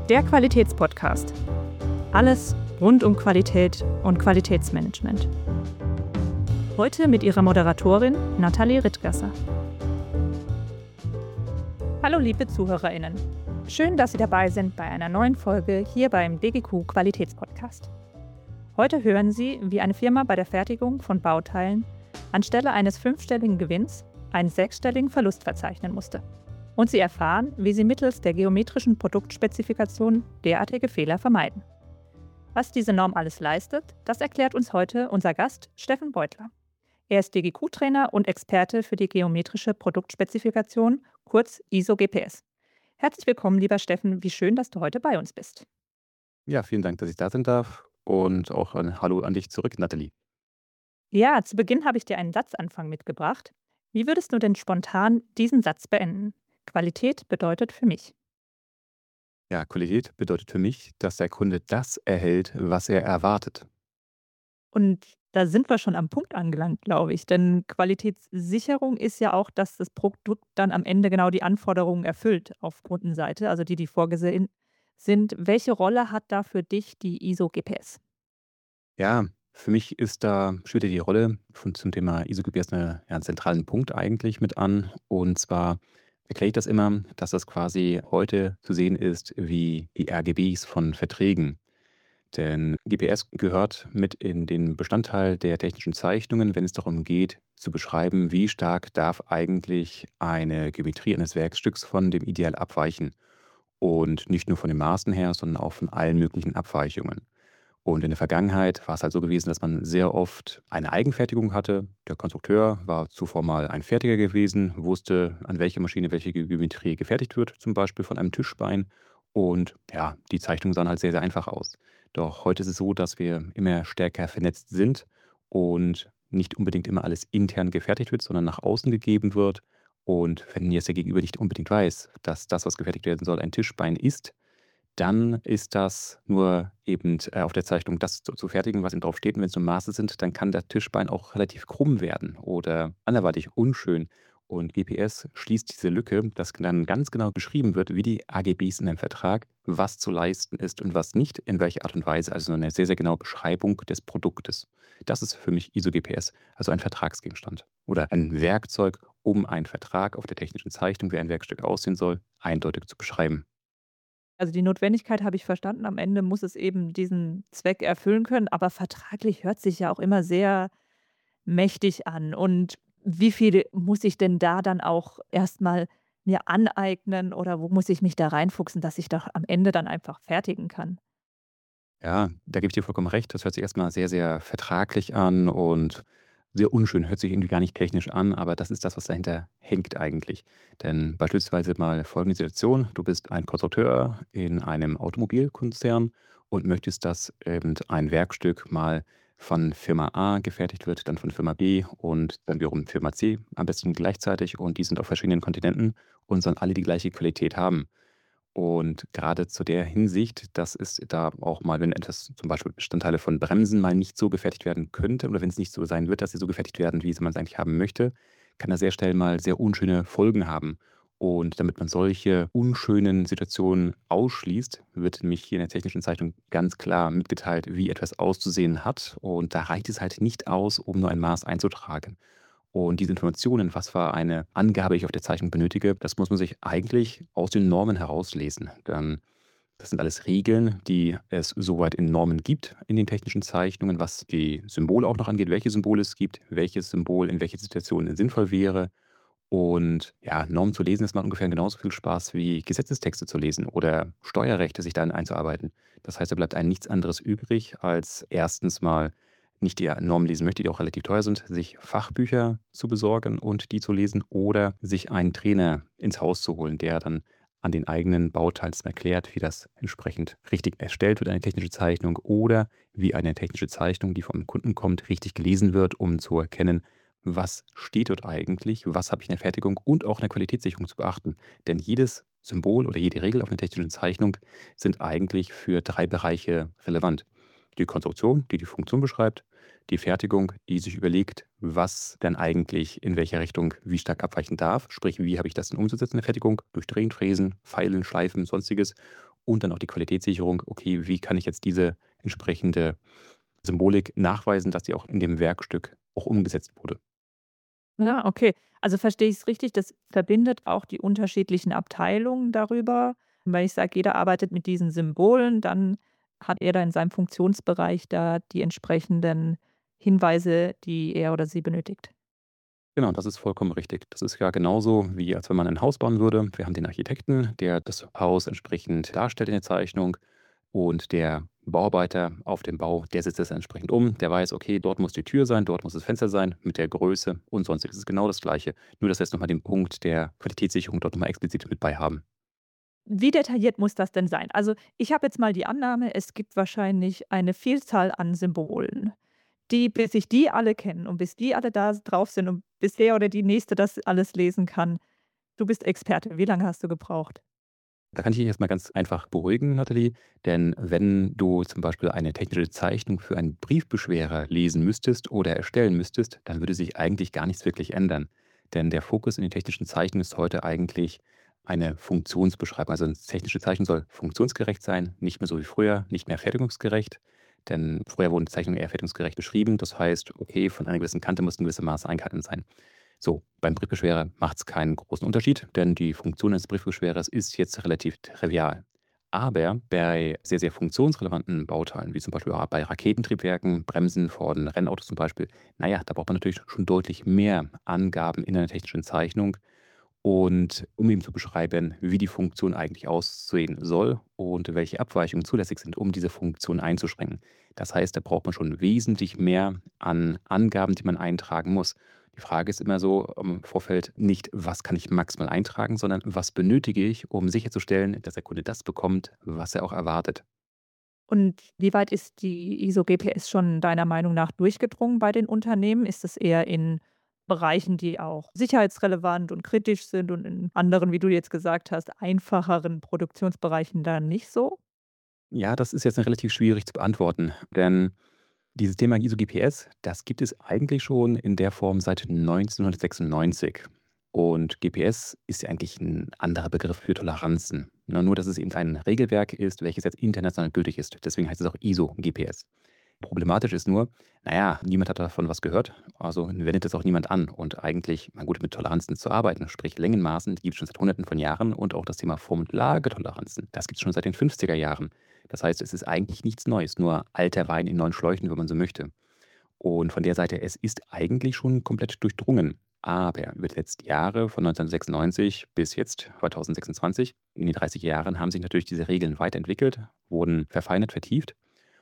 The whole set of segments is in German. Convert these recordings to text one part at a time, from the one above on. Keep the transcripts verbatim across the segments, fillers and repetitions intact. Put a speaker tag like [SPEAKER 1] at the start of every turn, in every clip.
[SPEAKER 1] Der Qualitätspodcast. Alles rund um Qualität und Qualitätsmanagement. Heute mit ihrer Moderatorin Nathalie Rittgasser. Hallo liebe ZuhörerInnen. Schön, dass Sie dabei sind bei einer neuen Folge hier beim D G Q Qualitätspodcast. Heute hören Sie, wie eine Firma bei der Fertigung von Bauteilen anstelle eines fünfstelligen Gewinns einen sechsstelligen Verlust verzeichnen musste. Und Sie erfahren, wie Sie mittels der geometrischen Produktspezifikation derartige Fehler vermeiden. Was diese Norm alles leistet, das erklärt uns heute unser Gast Steffen Beutler. Er ist D G Q-Trainer und Experte für die geometrische Produktspezifikation, kurz I S O G P S. Herzlich willkommen, lieber Steffen. Wie schön, dass du heute bei uns bist.
[SPEAKER 2] Ja, vielen Dank, dass ich da sein darf. Und auch ein Hallo an dich zurück, Nathalie.
[SPEAKER 1] Ja, zu Beginn habe ich dir einen Satzanfang mitgebracht. Wie würdest du denn spontan diesen Satz beenden? Qualität bedeutet für mich.
[SPEAKER 2] Ja, Qualität bedeutet für mich, dass der Kunde das erhält, was er erwartet.
[SPEAKER 1] Und da sind wir schon am Punkt angelangt, glaube ich. Denn Qualitätssicherung ist ja auch, dass das Produkt dann am Ende genau die Anforderungen erfüllt auf Kundenseite, also die, die vorgesehen sind. Welche Rolle hat da für dich die I S O G P S?
[SPEAKER 2] Ja, für mich ist da spielt ja die Rolle von zum Thema I S O G P S eine, ja, 'n zentralen Punkt eigentlich mit an. Und zwar erkläre ich das immer, dass das quasi heute zu sehen ist wie die R G Bs von Verträgen. Denn G P S gehört mit in den Bestandteil der technischen Zeichnungen, wenn es darum geht, zu beschreiben, wie stark darf eigentlich eine Geometrie eines Werkstücks von dem Ideal abweichen. Und nicht nur von den Maßen her, sondern auch von allen möglichen Abweichungen. Und in der Vergangenheit war es halt so gewesen, dass man sehr oft eine Eigenfertigung hatte. Der Konstrukteur war zuvor mal ein Fertiger gewesen, wusste, an welcher Maschine welche Ge Geometrie gefertigt wird, zum Beispiel von einem Tischbein. Und ja, die Zeichnungen sahen halt sehr, sehr einfach aus. Doch heute ist es so, dass wir immer stärker vernetzt sind und nicht unbedingt immer alles intern gefertigt wird, sondern nach außen gegeben wird. Und wenn jetzt der Gegenüber nicht unbedingt weiß, dass das, was gefertigt werden soll, ein Tischbein ist, dann ist das nur eben, äh, auf der Zeichnung das zu zu fertigen, was eben drauf steht. Und wenn es nur Maße sind, dann kann das Tischbein auch relativ krumm werden oder anderweitig unschön. Und G P S schließt diese Lücke, dass dann ganz genau beschrieben wird, wie die A G Bs in einem Vertrag, was zu leisten ist und was nicht, in welcher Art und Weise. Also eine sehr, sehr genaue Beschreibung des Produktes. Das ist für mich I S O G P S, also ein Vertragsgegenstand oder ein Werkzeug, um einen Vertrag auf der technischen Zeichnung, wie ein Werkstück aussehen soll, eindeutig zu beschreiben.
[SPEAKER 1] Also die Notwendigkeit habe ich verstanden. Am Ende muss es eben diesen Zweck erfüllen können, aber vertraglich hört sich ja auch immer sehr mächtig an. Und wie viel muss ich denn da dann auch erstmal mir aneignen oder wo muss ich mich da reinfuchsen, dass ich doch am Ende dann einfach fertigen kann?
[SPEAKER 2] Ja, da gebe ich dir vollkommen recht. Das hört sich erstmal sehr, sehr vertraglich an und sehr unschön. Hört sich irgendwie gar nicht technisch an, aber das ist das, was dahinter hängt eigentlich. Denn beispielsweise mal folgende Situation: Du bist ein Konstrukteur in einem Automobilkonzern und möchtest, dass eben ein Werkstück mal von Firma A gefertigt wird, dann von Firma B und dann wiederum Firma C, am besten gleichzeitig, und die sind auf verschiedenen Kontinenten und sollen alle die gleiche Qualität haben. Und gerade zu der Hinsicht, dass es da auch mal, wenn etwas, zum Beispiel Bestandteile von Bremsen, mal nicht so gefertigt werden könnte oder wenn es nicht so sein wird, dass sie so gefertigt werden, wie man es eigentlich haben möchte, kann das sehr schnell mal sehr unschöne Folgen haben. Und damit man solche unschönen Situationen ausschließt, wird nämlich hier in der technischen Zeichnung ganz klar mitgeteilt, wie etwas auszusehen hat. Und da reicht es halt nicht aus, um nur ein Maß einzutragen. Und diese Informationen, was für eine Angabe ich auf der Zeichnung benötige, das muss man sich eigentlich aus den Normen herauslesen. Dann das sind alles Regeln, die es soweit in Normen gibt in den technischen Zeichnungen, was die Symbole auch noch angeht, welche Symbole es gibt, welches Symbol in welcher Situation sinnvoll wäre. Und ja, Normen zu lesen, das macht ungefähr genauso viel Spaß wie Gesetzestexte zu lesen oder Steuerrechte sich dann einzuarbeiten. Das heißt, da bleibt einem nichts anderes übrig, als erstens mal nicht die Normen lesen möchte, die auch relativ teuer sind, sich Fachbücher zu besorgen und die zu lesen oder sich einen Trainer ins Haus zu holen, der dann an den eigenen Bauteilen erklärt, wie das entsprechend richtig erstellt wird, eine technische Zeichnung, oder wie eine technische Zeichnung, die vom Kunden kommt, richtig gelesen wird, um zu erkennen, was steht dort eigentlich, was habe ich in der Fertigung und auch in der Qualitätssicherung zu beachten. Denn jedes Symbol oder jede Regel auf einer technischen Zeichnung sind eigentlich für drei Bereiche relevant: Die Konstruktion, die die Funktion beschreibt, die Fertigung, die sich überlegt, was denn eigentlich in welcher Richtung wie stark abweichen darf. Sprich, wie habe ich das denn umzusetzen in der Fertigung? Durch Drehen, Fräsen, Feilen, Schleifen, sonstiges. und dann auch die Qualitätssicherung. Okay, wie kann ich jetzt diese entsprechende Symbolik nachweisen, dass sie auch in dem Werkstück auch umgesetzt wurde?
[SPEAKER 1] Ja, okay. Also verstehe ich es richtig, das verbindet auch die unterschiedlichen Abteilungen darüber. Weil ich sage, jeder arbeitet mit diesen Symbolen, dann hat er da in seinem Funktionsbereich da die entsprechenden Hinweise, die er oder sie benötigt.
[SPEAKER 2] Genau, das ist vollkommen richtig. Das ist ja genauso, wie als wenn man ein Haus bauen würde. Wir haben den Architekten, der das Haus entsprechend darstellt in der Zeichnung und der Bauarbeiter auf dem Bau, der setzt das entsprechend um. Der weiß, okay, dort muss die Tür sein, dort muss das Fenster sein mit der Größe und Sonstiges. Es ist genau das Gleiche. Nur, dass wir jetzt noch mal den Punkt der Qualitätssicherung dort noch mal explizit mit bei haben.
[SPEAKER 1] Wie detailliert muss das denn sein? Also, ich habe jetzt mal die Annahme, es gibt wahrscheinlich eine Vielzahl an Symbolen, die bis sich die alle kennen und bis die alle da drauf sind und bis der oder die Nächste das alles lesen kann. Du bist Experte. Wie lange hast du gebraucht?
[SPEAKER 2] Da kann ich dich jetzt mal ganz einfach beruhigen, Nathalie, denn wenn du zum Beispiel eine technische Zeichnung für einen Briefbeschwerer lesen müsstest oder erstellen müsstest, dann würde sich eigentlich gar nichts wirklich ändern. Denn der Fokus in den technischen Zeichnungen ist heute eigentlich eine Funktionsbeschreibung. Also eine technische Zeichnung soll funktionsgerecht sein, nicht mehr so wie früher, nicht mehr fertigungsgerecht. Denn früher wurden Zeichnungen eher fertigungsgerecht beschrieben. Das heißt, okay, von einer gewissen Kante muss ein gewisses Maß eingehalten sein. So, beim Briefbeschwerer macht es keinen großen Unterschied, denn die Funktion eines Briefbeschwerers ist jetzt relativ trivial. Aber bei sehr, sehr funktionsrelevanten Bauteilen, wie zum Beispiel auch bei Raketentriebwerken, Bremsen von Rennautos zum Beispiel, naja, da braucht man natürlich schon deutlich mehr Angaben in einer technischen Zeichnung und um eben zu beschreiben, wie die Funktion eigentlich aussehen soll und welche Abweichungen zulässig sind, um diese Funktion einzuschränken. Das heißt, da braucht man schon wesentlich mehr an Angaben, die man eintragen muss. Die Frage ist immer so im Vorfeld nicht, was kann ich maximal eintragen, sondern was benötige ich, um sicherzustellen, dass der Kunde das bekommt, was er auch erwartet.
[SPEAKER 1] Und wie weit ist die I S O G P S schon deiner Meinung nach durchgedrungen bei den Unternehmen? Ist es eher in Bereichen, die auch sicherheitsrelevant und kritisch sind und in anderen, wie du jetzt gesagt hast, einfacheren Produktionsbereichen dann nicht so?
[SPEAKER 2] Ja, das ist jetzt relativ schwierig zu beantworten, denn dieses Thema I S O G P S, das gibt es eigentlich schon in der Form seit neunzehnhundertsechsundneunzig. Und G P S ist ja eigentlich ein anderer Begriff für Toleranzen. Ne, nur, dass es eben ein Regelwerk ist, welches jetzt international gültig ist. Deswegen heißt es auch I S O G P S. Problematisch ist nur, naja, niemand hat davon was gehört, also wendet es auch niemand an. Und eigentlich, na gut, mit Toleranzen zu arbeiten, sprich Längenmaßen, die gibt es schon seit Hunderten von Jahren und auch das Thema Formel-Lage-Toleranzen, das gibt es schon seit den fünfziger Jahren. Das heißt, es ist eigentlich nichts Neues, nur alter Wein in neuen Schläuchen, wenn man so möchte. Und von der Seite, es ist eigentlich schon komplett durchdrungen. Aber über die letzten Jahre, von neunzehnhundertsechsundneunzig bis jetzt, zweitausendsechsundzwanzig, in den dreißig Jahren haben sich natürlich diese Regeln weiterentwickelt, wurden verfeinert, vertieft.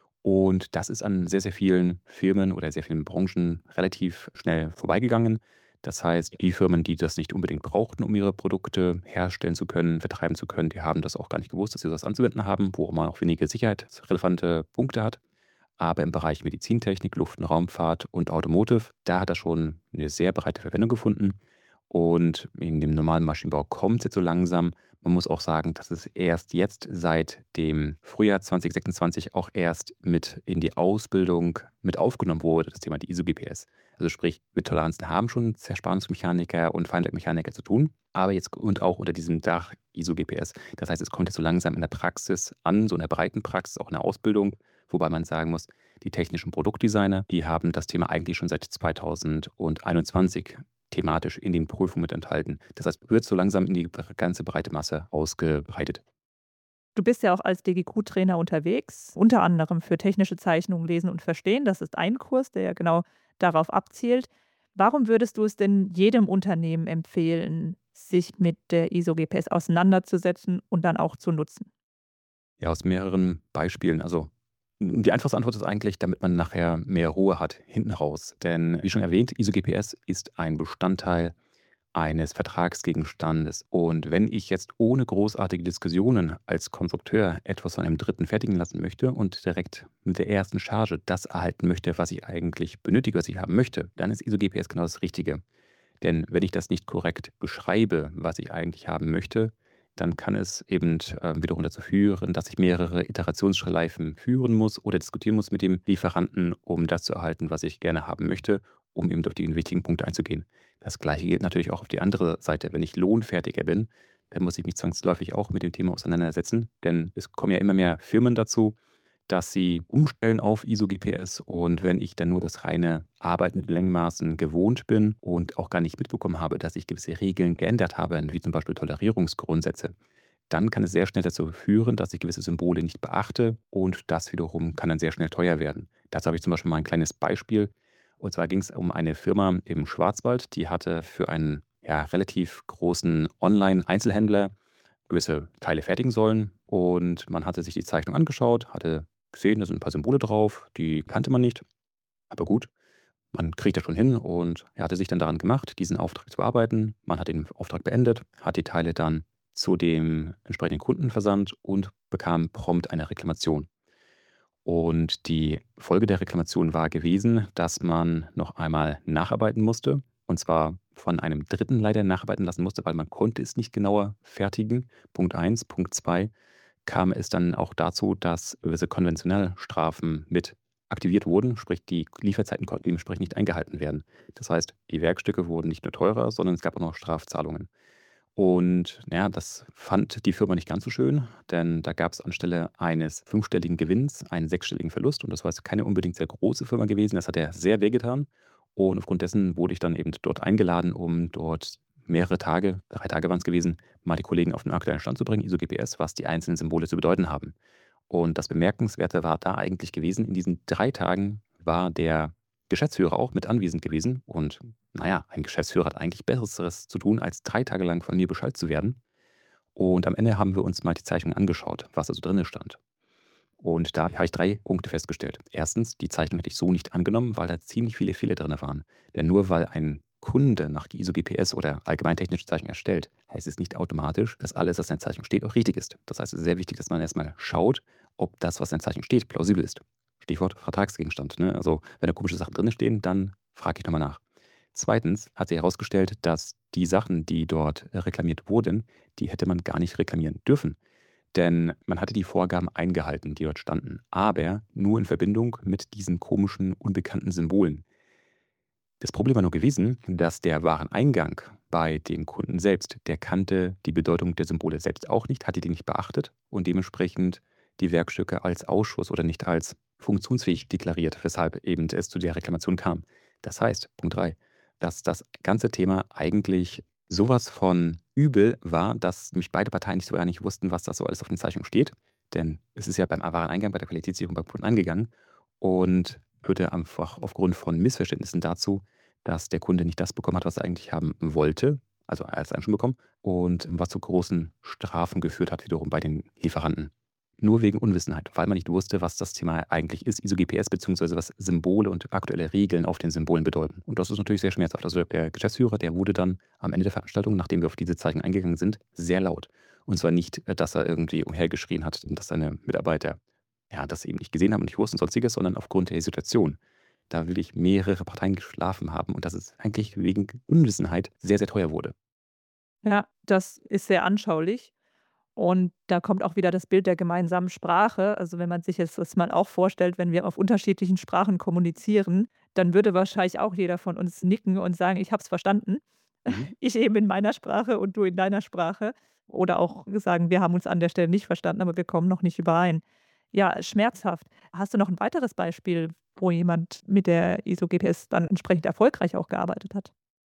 [SPEAKER 2] Und das ist an sehr, sehr vielen Firmen oder sehr vielen Branchen relativ schnell vorbeigegangen. Das heißt, die Firmen, die das nicht unbedingt brauchten, um ihre Produkte herstellen zu können, vertreiben zu können, die haben das auch gar nicht gewusst, dass sie das anzuwenden haben, wo man auch wenige sicherheitsrelevante Punkte hat. Aber im Bereich Medizintechnik, Luft- und Raumfahrt und Automotive, da hat er schon eine sehr breite Verwendung gefunden. Und in dem normalen Maschinenbau kommt es jetzt so langsam. Man muss auch sagen, dass es erst jetzt seit dem Frühjahr zweitausendsechsundzwanzig auch erst mit in die Ausbildung mit aufgenommen wurde, das Thema die I S O G P S. Also sprich, mit Toleranzen haben schon Zerspannungsmechaniker und Feinwerkmechaniker zu tun, aber jetzt und auch unter diesem Dach I S O G P S. Das heißt, es kommt jetzt so langsam in der Praxis an, so in der breiten Praxis, auch in der Ausbildung, wobei man sagen muss, die technischen Produktdesigner, die haben das Thema eigentlich schon seit zweitausendeinundzwanzig thematisch in den Prüfungen mit enthalten. Das heißt, wird so langsam in die ganze breite Masse ausgebreitet.
[SPEAKER 1] Du bist ja auch als D G Q-Trainer unterwegs, unter anderem für technische Zeichnungen lesen und verstehen. Das ist ein Kurs, der ja genau darauf abzielt. Warum würdest du es denn jedem Unternehmen empfehlen, sich mit der I S O G P S auseinanderzusetzen und dann auch zu nutzen?
[SPEAKER 2] Ja, aus mehreren Beispielen. Also m, die einfachste Antwort ist eigentlich, damit man nachher mehr Ruhe hat, hinten raus. Denn wie schon erwähnt, I S O G P S ist ein Bestandteil eines Vertragsgegenstandes. Und wenn ich jetzt ohne großartige Diskussionen als Konstrukteur etwas von einem Dritten fertigen lassen möchte und direkt mit der ersten Charge das erhalten möchte, was ich eigentlich benötige, was ich haben möchte, dann ist I S O G P S genau das Richtige. Denn wenn ich das nicht korrekt beschreibe, was ich eigentlich haben möchte, dann kann es eben äh, wiederum dazu führen, dass ich mehrere Iterationsschleifen führen muss oder diskutieren muss mit dem Lieferanten, um das zu erhalten, was ich gerne haben möchte, um eben durch die wichtigen Punkte einzugehen. Das gleiche gilt natürlich auch auf die andere Seite. Wenn ich Lohnfertiger bin, dann muss ich mich zwangsläufig auch mit dem Thema auseinandersetzen. Denn es kommen ja immer mehr Firmen dazu, dass sie umstellen auf I S O G P S. Und wenn ich dann nur das reine Arbeiten mit Längenmaßen gewohnt bin und auch gar nicht mitbekommen habe, dass ich gewisse Regeln geändert habe, wie zum Beispiel Tolerierungsgrundsätze, dann kann es sehr schnell dazu führen, dass ich gewisse Symbole nicht beachte und das wiederum kann dann sehr schnell teuer werden. Dazu habe ich zum Beispiel mal ein kleines Beispiel. Und zwar ging es um eine Firma im Schwarzwald, die hatte für einen ja, relativ großen Online-Einzelhändler gewisse Teile fertigen sollen. Und man hatte sich die Zeichnung angeschaut, hatte gesehen, da sind ein paar Symbole drauf, die kannte man nicht. Aber gut, man kriegt das schon hin und er hatte sich dann daran gemacht, diesen Auftrag zu bearbeiten. Man hat den Auftrag beendet, hat die Teile dann zu dem entsprechenden Kunden versandt und bekam prompt eine Reklamation. Und die Folge der Reklamation war gewesen, dass man noch einmal nacharbeiten musste. Und zwar von einem Dritten leider nacharbeiten lassen musste, weil man konnte es nicht genauer fertigen. Punkt eins. Punkt zwei kam es dann auch dazu, dass gewisse Konventionalstrafen mit aktiviert wurden, sprich die Lieferzeiten konnten dementsprechend nicht eingehalten werden. Das heißt, die Werkstücke wurden nicht nur teurer, sondern es gab auch noch Strafzahlungen. Und ja, das fand die Firma nicht ganz so schön, denn da gab es anstelle eines fünfstelligen Gewinns einen sechsstelligen Verlust. Und das war jetzt keine unbedingt sehr große Firma gewesen. Das hat er sehr wehgetan. Und aufgrund dessen wurde ich dann eben dort eingeladen, um dort mehrere Tage, drei Tage waren es gewesen, mal die Kollegen auf den aktuellen Stand zu bringen, I S O G P S, was die einzelnen Symbole zu bedeuten haben. Und das Bemerkenswerte war da eigentlich gewesen, in diesen drei Tagen war der Geschäftsführer auch mit anwesend gewesen. Und naja, ein Geschäftsführer hat eigentlich Besseres zu tun, als drei Tage lang von mir Bescheid zu werden. Und am Ende haben wir uns mal die Zeichnung angeschaut, was also drin stand. Und da habe ich drei Punkte festgestellt. Erstens, die Zeichnung hätte ich so nicht angenommen, weil da ziemlich viele Fehler drin waren. Denn nur weil ein Kunde nach I S O G P S oder allgemein technische Zeichnung erstellt, heißt es nicht automatisch, dass alles, was in der Zeichnung steht, auch richtig ist. Das heißt, es ist sehr wichtig, dass man erstmal schaut, ob das, was in der Zeichnung steht, plausibel ist. Stichwort Vertragsgegenstand. Ne? Also wenn da komische Sachen drin stehen, dann frage ich nochmal nach. Zweitens hat sich herausgestellt, dass die Sachen, die dort äh, reklamiert wurden, die hätte man gar nicht reklamieren dürfen. Denn man hatte die Vorgaben eingehalten, die dort standen, aber nur in Verbindung mit diesen komischen, unbekannten Symbolen. Das Problem war nur gewesen, dass der Wareneingang bei dem Kunden selbst, der kannte die Bedeutung der Symbole selbst auch nicht, hatte die nicht beachtet und dementsprechend die Werkstücke als Ausschuss oder nicht als funktionsfähig deklariert, weshalb eben es zu der Reklamation kam. Das heißt, Punkt drei, dass das ganze Thema eigentlich sowas von übel war, dass mich beide Parteien nicht so gar nicht wussten, was da so alles auf den Zeichnungen steht. Denn es ist ja beim Wareneingang, bei der Qualitätssicherung beim Kunden angegangen und führte einfach aufgrund von Missverständnissen dazu, dass der Kunde nicht das bekommen hat, was er eigentlich haben wollte, also er hat es eigentlich schon bekommen, und was zu großen Strafen geführt hat wiederum bei den Lieferanten. Nur wegen Unwissenheit, weil man nicht wusste, was das Thema eigentlich ist, I S O G P S, beziehungsweise was Symbole und aktuelle Regeln auf den Symbolen bedeuten. Und das ist natürlich sehr schmerzhaft. Also der Geschäftsführer, der wurde dann am Ende der Veranstaltung, nachdem wir auf diese Zeichen eingegangen sind, sehr laut. Und zwar nicht, äh, dass er irgendwie umhergeschrien hat und dass seine Mitarbeiter ja, das eben nicht gesehen haben und nicht wussten sonstiges, sondern aufgrund der Situation. Da wirklich mehrere Parteien geschlafen haben und dass es eigentlich wegen Unwissenheit sehr, sehr teuer wurde.
[SPEAKER 1] Ja, das ist sehr anschaulich. Und da kommt auch wieder das Bild der gemeinsamen Sprache. Also wenn man sich jetzt das mal auch vorstellt, wenn wir auf unterschiedlichen Sprachen kommunizieren, dann würde wahrscheinlich auch jeder von uns nicken und sagen, ich habe es verstanden.
[SPEAKER 2] Mhm.
[SPEAKER 1] Ich eben in meiner Sprache und du in deiner Sprache. Oder auch sagen, wir haben uns an der Stelle nicht verstanden, aber wir kommen noch nicht überein. Ja, schmerzhaft. Hast du noch ein weiteres Beispiel, wo jemand mit der I S O G P S dann entsprechend erfolgreich auch gearbeitet hat?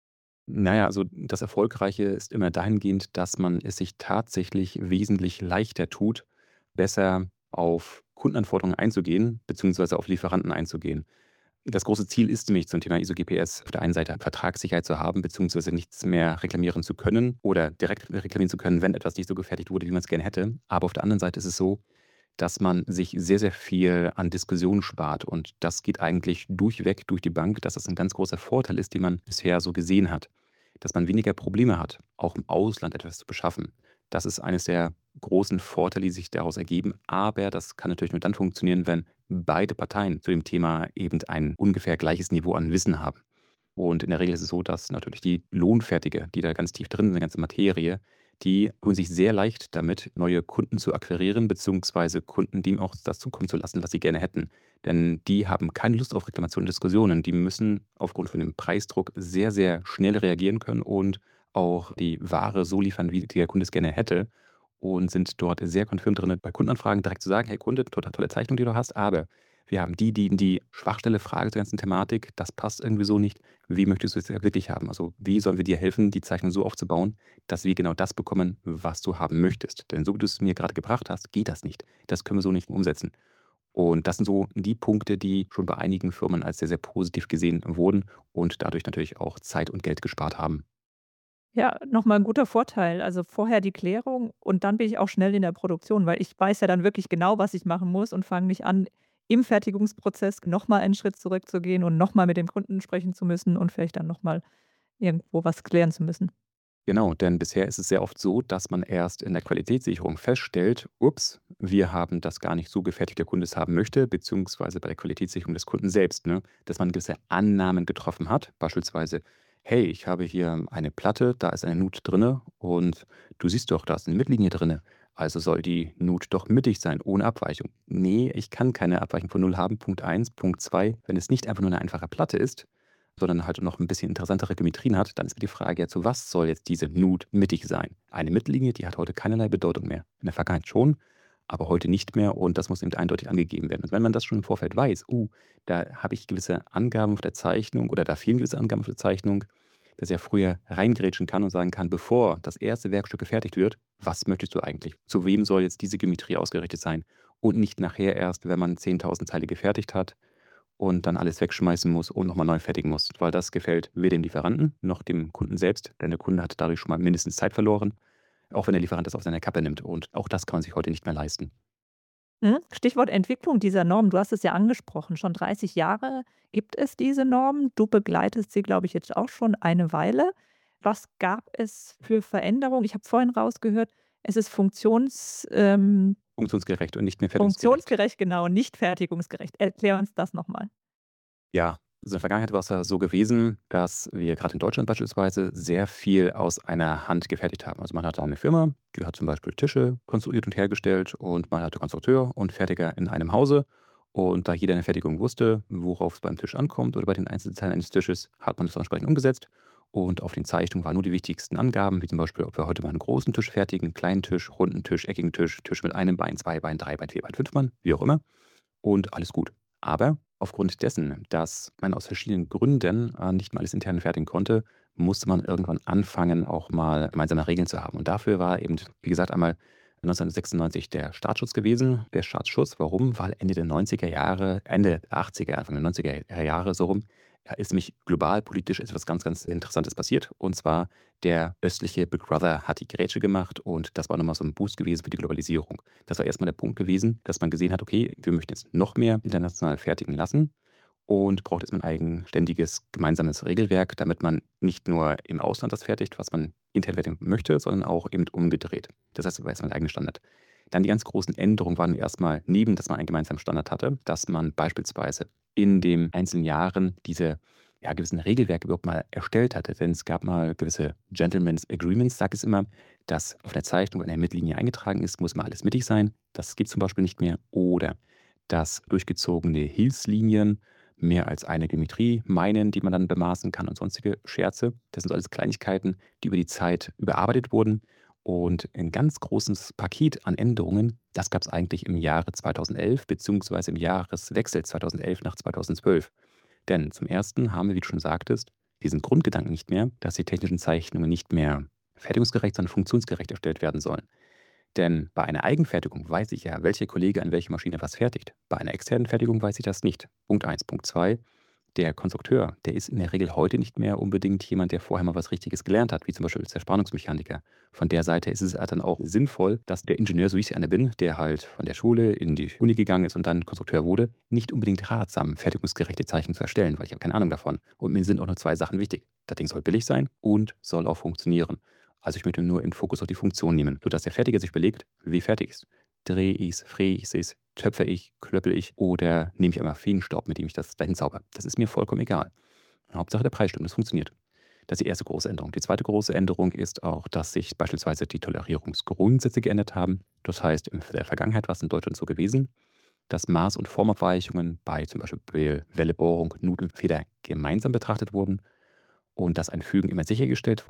[SPEAKER 2] Naja, also das Erfolgreiche ist immer dahingehend, dass man es sich tatsächlich wesentlich leichter tut, besser auf Kundenanforderungen einzugehen, beziehungsweise auf Lieferanten einzugehen. Das große Ziel ist nämlich zum Thema I S O G P S auf der einen Seite Vertragssicherheit zu haben, beziehungsweise nichts mehr reklamieren zu können oder direkt reklamieren zu können, wenn etwas nicht so gefertigt wurde, wie man es gerne hätte. Aber auf der anderen Seite ist es so, dass man sich sehr, sehr viel an Diskussionen spart. Und das geht eigentlich durchweg durch die Bank, dass das ein ganz großer Vorteil ist, den man bisher so gesehen hat. Dass man weniger Probleme hat, auch im Ausland etwas zu beschaffen. Das ist eines der großen Vorteile, die sich daraus ergeben. Aber das kann natürlich nur dann funktionieren, wenn beide Parteien zu dem Thema eben ein ungefähr gleiches Niveau an Wissen haben. Und in der Regel ist es so, dass natürlich die Lohnfertige, die da ganz tief drin sind, in der ganzen Materie, die tun sich sehr leicht damit, neue Kunden zu akquirieren, beziehungsweise Kunden, die auch das zukommen zu lassen, was sie gerne hätten. Denn die haben keine Lust auf Reklamationen und Diskussionen. Die müssen aufgrund von dem Preisdruck sehr, sehr schnell reagieren können und auch die Ware so liefern, wie der Kunde es gerne hätte und sind dort sehr confirmed drin, bei Kundenanfragen direkt zu sagen: „Hey Kunde, total tolle Zeichnung, die du hast, aber wir haben die, die die Schwachstelle, Frage zur ganzen Thematik, das passt irgendwie so nicht. Wie möchtest du es ja wirklich haben? Also, wie sollen wir dir helfen, die Zeichnung so aufzubauen, dass wir genau das bekommen, was du haben möchtest? Denn so wie du es mir gerade gebracht hast, geht das nicht. Das können wir so nicht umsetzen.“ Und das sind so die Punkte, die schon bei einigen Firmen als sehr, sehr positiv gesehen wurden und dadurch natürlich auch Zeit und Geld gespart haben.
[SPEAKER 1] Ja, noch mal 'n guter Vorteil. Also, vorher die Klärung und dann bin ich auch schnell in der Produktion, weil ich weiß ja dann wirklich genau, was ich machen muss und fange nicht an, im Fertigungsprozess noch mal einen Schritt zurückzugehen und noch mal mit dem Kunden sprechen zu müssen und vielleicht dann noch mal irgendwo was klären zu müssen.
[SPEAKER 2] Genau, denn bisher ist es sehr oft so, dass man erst in der Qualitätssicherung feststellt: „Ups, wir haben das gar nicht so gefertigt, wie der Kunde es haben möchte“, beziehungsweise bei der Qualitätssicherung des Kunden selbst, ne, dass man gewisse Annahmen getroffen hat. Beispielsweise: „Hey, ich habe hier eine Platte, da ist eine Nut drinne und du siehst doch, da ist 'ne Mittellinie drinne. Also soll die Nut doch mittig sein, ohne Abweichung.“ Ne, ich kann keine Abweichung von null haben, Punkt eins. Punkt zwei, wenn es nicht einfach nur 'ne einfache Platte ist, sondern halt noch ein bisschen interessantere Geometrien hat, dann ist die Frage ja: „Zu was soll jetzt diese Nut mittig sein?“ Eine Mittellinie, die hat heute keinerlei Bedeutung mehr. In der Vergangenheit schon, aber heute nicht mehr und das muss eben eindeutig angegeben werden. Und wenn man das schon im Vorfeld weiß: „Uh, da habe ich gewisse Angaben auf der Zeichnung oder da fehlen gewisse Angaben auf der Zeichnung“, dass er früher reingrätschen kann und sagen kann, bevor das erste Werkstück gefertigt wird: „Was möchtest du eigentlich? Zu wem soll jetzt diese Geometrie ausgerichtet sein?“ Und nicht nachher erst, wenn man zehntausend Teile gefertigt hat und dann alles wegschmeißen muss und noch mal neu fertigen muss, weil das gefällt weder dem Lieferanten noch dem Kunden selbst, denn der Kunde hat dadurch schon mal mindestens Zeit verloren, auch wenn der Lieferant das auf seine Kappe nimmt und auch das kann man sich heute nicht mehr leisten.
[SPEAKER 1] Mhm. Stichwort Entwicklung dieser Norm. Du hast es ja angesprochen, schon dreißig Jahre gibt es diese Norm. Du begleitest sie, glaube ich, jetzt auch schon eine Weile. Was gab es für Veränderungen? Ich habe vorhin rausgehört, es ist funktions ähm,
[SPEAKER 2] Funktionsgerecht und nicht mehr fertigungsgerecht.
[SPEAKER 1] funktionsgerecht, genau, nicht fertigungsgerecht. Erklär uns das noch mal.
[SPEAKER 2] Ja, also in der Vergangenheit war es ja so gewesen, dass wir gerade in Deutschland beispielsweise sehr viel aus einer Hand gefertigt haben. Also man hatte eine Firma, die hat zum Beispiel Tische konstruiert und hergestellt und man hatte Konstrukteur und Fertiger in einem Hause. Und da jeder in der Fertigung wusste, worauf es beim Tisch ankommt oder bei den Einzelteilen eines Tisches, hat man das entsprechend umgesetzt. Und auf den Zeichnungen waren nur die wichtigsten Angaben, wie zum Beispiel, ob wir heute mal einen großen Tisch fertigen, einen kleinen Tisch, runden Tisch, eckigen Tisch, Tisch mit einem Bein, zwei Bein, drei Bein, vier Bein, fünf Bein, wie auch immer. Und alles gut. Aber aufgrund dessen, dass man aus verschiedenen Gründen, äh, nicht mal alles intern fertigen konnte, musste man irgendwann anfangen, auch mal gemeinsame Regeln zu haben. Und dafür war eben, wie gesagt, einmal neunzehnhundertsechsundneunzig der Startschuss gewesen. Der Startschuss, warum? Weil Ende der neunziger Jahre, Ende der achtziger, Anfang der neunziger Jahre so rum, ja, ist nämlich global politisch etwas ganz, ganz Interessantes passiert. Und zwar der östliche Big Brother hat die Grätsche gemacht und das war nochmal so ein Boost gewesen für die Globalisierung. Das war erstmal der Punkt gewesen, dass man gesehen hat, okay, wir möchten jetzt noch mehr international fertigen lassen und braucht jetzt ein eigenständiges gemeinsames Regelwerk, damit man nicht nur im Ausland das fertigt, was man intern fertigen möchte, sondern auch eben umgedreht. Das heißt, es war erstmal 'n eigener Standard. Dann die ganz großen Änderungen waren erstmal neben, dass man einen gemeinsamen Standard hatte, dass man beispielsweise in den einzelnen Jahren diese, ja, gewissen Regelwerke überhaupt mal erstellt hatte. Denn es gab mal gewisse Gentlemen's Agreements, sage ich immer, dass auf der Zeichnung, wenn eine Mittellinie eingetragen ist, muss mal alles mittig sein. Das geht zum Beispiel nicht mehr. Oder dass durchgezogene Hilfslinien mehr als eine Geometrie meinen, die man dann bemaßen kann und sonstige Scherze. Das sind so alles Kleinigkeiten, die über die Zeit überarbeitet wurden. Und ein ganz großes Paket an Änderungen, das gab es eigentlich im Jahre zweitausendelf beziehungsweise im Jahreswechsel zweitausendelf nach zweitausendzwölf. Denn zum Ersten haben wir, wie du schon sagtest, diesen Grundgedanken nicht mehr, dass die technischen Zeichnungen nicht mehr fertigungsgerecht, sondern funktionsgerecht erstellt werden sollen. Denn bei einer Eigenfertigung weiß ich ja, welcher Kollege an welcher Maschine was fertigt. Bei einer externen Fertigung weiß ich das nicht. Punkt eins. Punkt zwei. Der Konstrukteur, der ist in der Regel heute nicht mehr unbedingt jemand, der vorher mal was Richtiges gelernt hat, wie zum Beispiel der Spannungsmechaniker. Von der Seite ist es halt dann auch sinnvoll, dass der Ingenieur, so wie ich einer bin, der halt von der Schule in die Uni gegangen ist und dann Konstrukteur wurde, nicht unbedingt ratsam, fertigungsgerechte Zeichen zu erstellen, weil ich habe keine Ahnung davon. Und mir sind auch nur zwei Sachen wichtig. Das Ding soll billig sein und soll auch funktionieren. Also ich möchte nur in Fokus auf die Funktion nehmen, sodass der Fertiger sich überlegt, wie fertig ist. Drehe ich es, fräse ich es, töpfe ich, klöppel ich oder nehme ich einmal Feenstaub, mit dem ich das dahin zauber. Das ist mir vollkommen egal. Hauptsache der Preis stimmt, das funktioniert. Das ist die erste große Änderung. Die zweite große Änderung ist auch, dass sich beispielsweise die Tolerierungsgrundsätze geändert haben. Das heißt, in der Vergangenheit war es in Deutschland so gewesen, dass Maß- und Formabweichungen bei zum Beispiel Wellebohrung, Nudelfeder gemeinsam betrachtet wurden und dass ein Fügen immer sichergestellt war.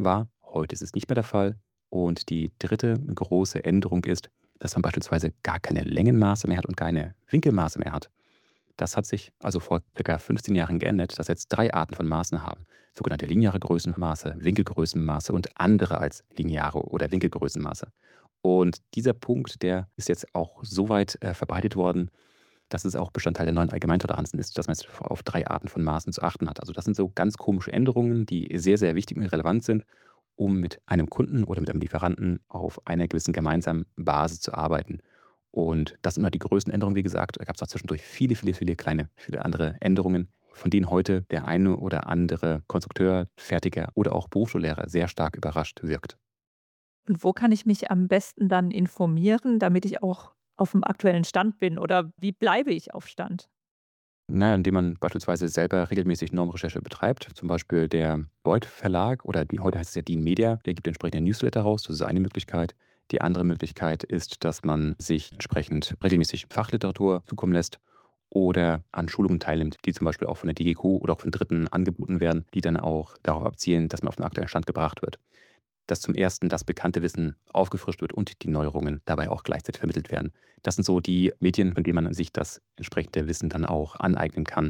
[SPEAKER 2] Heute ist es nicht mehr der Fall. Und die dritte große Änderung ist, dass man beispielsweise gar keine Längenmaße mehr hat und keine Winkelmaße mehr hat. Das hat sich also vor ca. fünfzehn Jahren geändert, dass wir jetzt drei Arten von Maßen haben. Sogenannte lineare Größenmaße, Winkelgrößenmaße und andere als lineare oder Winkelgrößenmaße. Und dieser Punkt, der ist jetzt auch so weit äh, verbreitet worden, dass es auch Bestandteil der neuen Allgemeintoleranzen ist, dass man jetzt auf drei Arten von Maßen zu achten hat. Also das sind so ganz komische Änderungen, die sehr, sehr wichtig und relevant sind, um mit einem Kunden oder mit einem Lieferanten auf einer gewissen gemeinsamen Basis zu arbeiten. Und das sind immer die größten Änderungen, wie gesagt. Da gab es auch zwischendurch viele, viele, viele kleine, viele andere Änderungen, von denen heute der eine oder andere Konstrukteur, Fertiger oder auch Berufsschullehrer sehr stark überrascht wirkt.
[SPEAKER 1] Und wo kann ich mich am besten dann informieren, damit ich auch auf dem aktuellen Stand bin oder wie bleibe ich auf Stand?
[SPEAKER 2] Na ja, indem man beispielsweise selber regelmäßig Normrecherche betreibt. Zum Beispiel der Beuth Verlag oder die, heute heißt es ja DIN Media, der gibt entsprechende Newsletter raus. Das ist eine Möglichkeit. Die andere Möglichkeit ist, dass man sich entsprechend regelmäßig Fachliteratur zukommen lässt oder an Schulungen teilnimmt, die zum Beispiel auch von der D G Q oder auch von Dritten angeboten werden, die dann auch darauf abzielen, dass man auf den aktuellen Stand gebracht wird. Dass zum Ersten das bekannte Wissen aufgefrischt wird und die Neuerungen dabei auch gleichzeitig vermittelt werden. Das sind so die Medien, von denen man sich das entsprechende Wissen dann auch aneignen kann.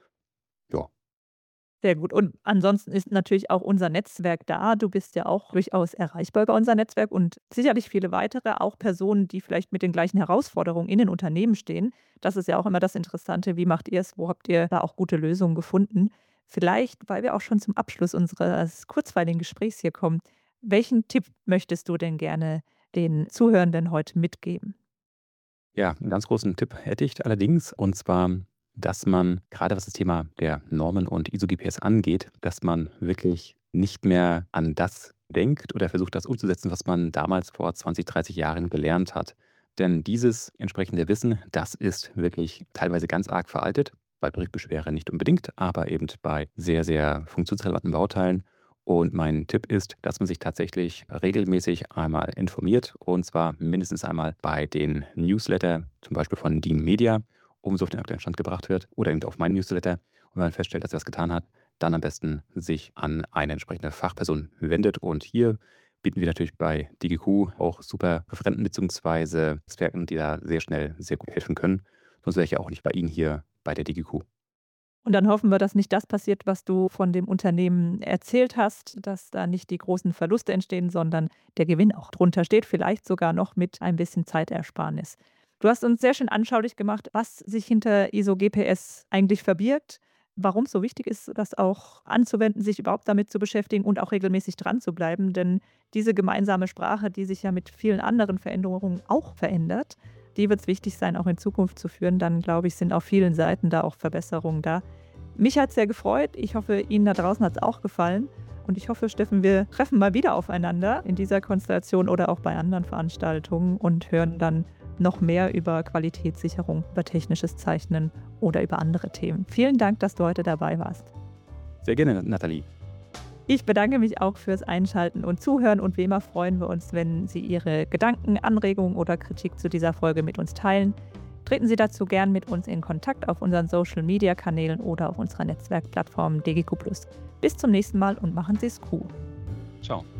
[SPEAKER 2] Ja.
[SPEAKER 1] Sehr gut. Und ansonsten ist natürlich auch unser Netzwerk da. Du bist ja auch durchaus erreichbar über unser Netzwerk und sicherlich viele weitere, auch Personen, die vielleicht mit den gleichen Herausforderungen in den Unternehmen stehen. Das ist ja auch immer das Interessante. Wie macht ihr es? Wo habt ihr da auch gute Lösungen gefunden? Vielleicht, weil wir auch schon zum Abschluss unseres kurzweiligen Gesprächs hier kommen, welchen Tipp möchtest du denn gerne den Zuhörenden heute mitgeben?
[SPEAKER 2] Ja, einen ganz großen Tipp hätte ich allerdings, und zwar, dass man gerade was das Thema der Normen und I S O G P S angeht, dass man wirklich nicht mehr an das denkt oder versucht, das umzusetzen, was man damals vor zwanzig, dreißig Jahren gelernt hat. Denn dieses entsprechende Wissen, das ist wirklich teilweise ganz arg veraltet. Bei Berichtbeschwere nicht unbedingt, aber eben bei sehr, sehr funktionsrelevanten Bauteilen. Und mein Tipp ist, dass man sich tatsächlich regelmäßig einmal informiert, und zwar mindestens einmal bei den Newsletter, zum Beispiel von DIN Media, um so auf den aktuellen Stand gebracht wird, oder eben auf meinen Newsletter. Und wenn man feststellt, dass er das getan hat, dann am besten sich an eine entsprechende Fachperson wendet. Und hier bieten wir natürlich bei D G Q auch super Referenten bzw. Experten, die da sehr schnell sehr gut helfen können. Sonst wäre ich ja auch nicht bei Ihnen hier bei der D G Q.
[SPEAKER 1] Und dann hoffen wir, dass nicht das passiert, was du von dem Unternehmen erzählt hast, dass da nicht die großen Verluste entstehen, sondern der Gewinn auch drunter steht, vielleicht sogar noch mit ein bisschen Zeitersparnis. Du hast uns sehr schön anschaulich gemacht, was sich hinter I S O G P S eigentlich verbirgt, warum es so wichtig ist, das auch anzuwenden, sich überhaupt damit zu beschäftigen und auch regelmäßig dran zu bleiben. Denn diese gemeinsame Sprache, die sich ja mit vielen anderen Veränderungen auch verändert, die wird es wichtig sein, auch in Zukunft zu führen. Dann, glaube ich, sind auf vielen Seiten da auch Verbesserungen da. Mich hat es sehr gefreut. Ich hoffe, Ihnen da draußen hat es auch gefallen. Und ich hoffe, Steffen, wir treffen mal wieder aufeinander in dieser Konstellation oder auch bei anderen Veranstaltungen und hören dann noch mehr über Qualitätssicherung, über technisches Zeichnen oder über andere Themen. Vielen Dank, dass du heute dabei warst.
[SPEAKER 2] Sehr gerne, Nathalie.
[SPEAKER 1] Ich bedanke mich auch fürs Einschalten und Zuhören und wie immer freuen wir uns, wenn Sie Ihre Gedanken, Anregungen oder Kritik zu dieser Folge mit uns teilen. Treten Sie dazu gern mit uns in Kontakt auf unseren Social-Media-Kanälen oder auf unserer Netzwerkplattform D G Q plus. Bis zum nächsten Mal und machen Sie es cool.
[SPEAKER 2] Ciao.